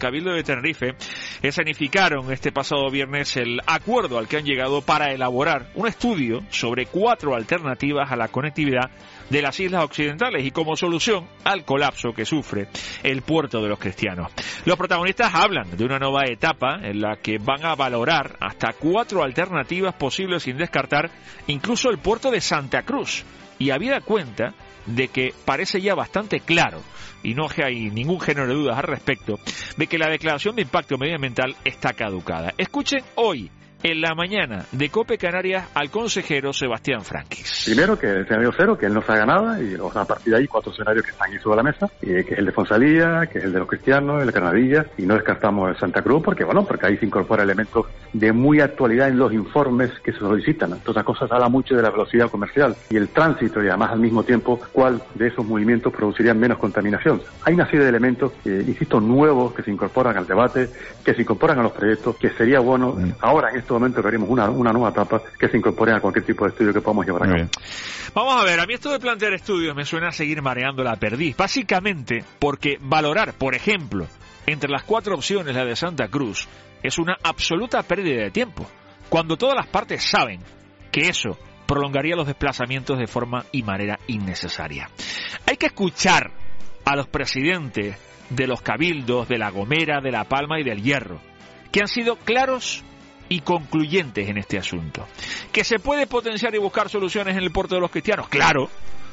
Cabildo de Tenerife escenificaron este pasado viernes el acuerdo al que han llegado para elaborar un estudio sobre 4 alternativas a la conectividad de las islas occidentales y como solución al colapso que sufre el puerto de los Cristianos. Los protagonistas hablan de una nueva etapa en la que van a valorar hasta 4 alternativas posibles sin descartar incluso el puerto de Santa Cruz, y habida cuenta de que parece ya bastante claro, y no hay ningún género de dudas al respecto, de que la declaración de impacto medioambiental está caducada. Escuchen hoy, en la mañana de COPE Canarias, al consejero Sebastián Franquis. Primero, que el escenario cero, que él no se haga nada, y a partir de ahí 4 escenarios que están ahí sobre la mesa, que es el de Fonsalía, que es el de los Cristianos, el de Granadilla, y no descartamos el Santa Cruz, porque ahí se incorpora elementos de muy actualidad en los informes que se solicitan. Entre otras cosas, habla mucho de la velocidad comercial y el tránsito, y además al mismo tiempo, cuál de esos movimientos produciría menos contaminación. Hay una serie de elementos, insisto, nuevos que se incorporan al debate, que se incorporan a los proyectos, que sería bueno, ahora en este momento veremos una nueva etapa que se incorpore a cualquier tipo de estudio que podamos llevar a cabo. Vamos a ver, a mí esto de plantear estudios me suena a seguir mareando la perdiz, básicamente porque valorar, por ejemplo, entre las 4 opciones la de Santa Cruz es una absoluta pérdida de tiempo, cuando todas las partes saben que eso prolongaría los desplazamientos de forma y manera innecesaria. Hay que escuchar a los presidentes de los cabildos de La Gomera, de La Palma y del Hierro, que han sido claros y concluyentes en este asunto. ¿Que se puede potenciar y buscar soluciones en el puerto de los Cristianos? Claro,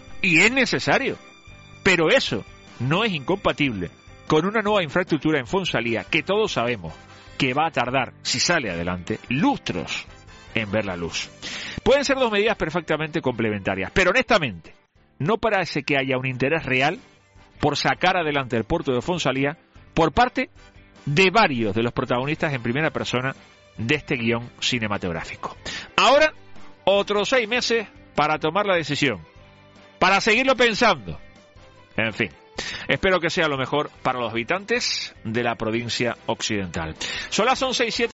y es necesario, pero eso no es incompatible con una nueva infraestructura en Fonsalía que todos sabemos que va a tardar, si sale adelante, lustros en ver la luz. Pueden ser 2 medidas perfectamente complementarias, pero honestamente no parece que haya un interés real por sacar adelante el puerto de Fonsalía por parte de varios de los protagonistas en primera persona de este guión cinematográfico. Ahora, otros 6 meses para tomar la decisión, para seguirlo pensando. En fin, espero que sea lo mejor para los habitantes de la provincia occidental. Son las 11:07.